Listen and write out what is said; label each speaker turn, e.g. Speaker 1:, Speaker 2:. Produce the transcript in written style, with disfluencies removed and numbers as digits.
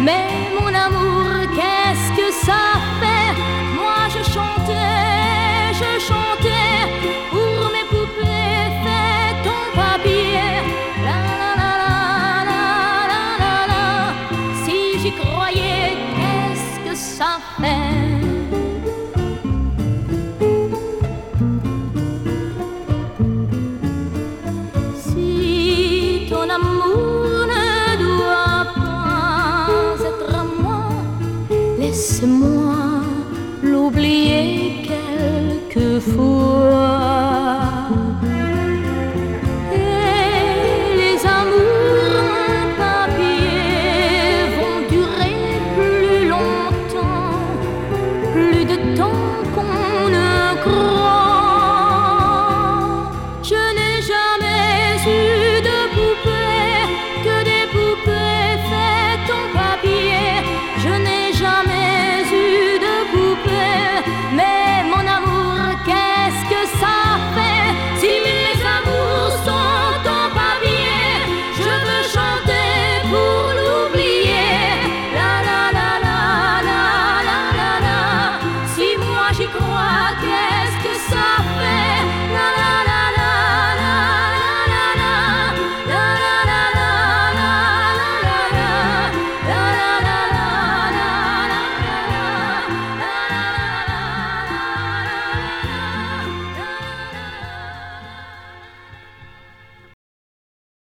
Speaker 1: Mais mon amour, qu'est-ce que ça fait? Moi je chantais pour mes poupées faites en papier. La la la la la la la la. Si j'y croyais, qu'est-ce que ça fait? Si ton amour ne doit pas être à moi, laisse-moi l'oublier quelquefois.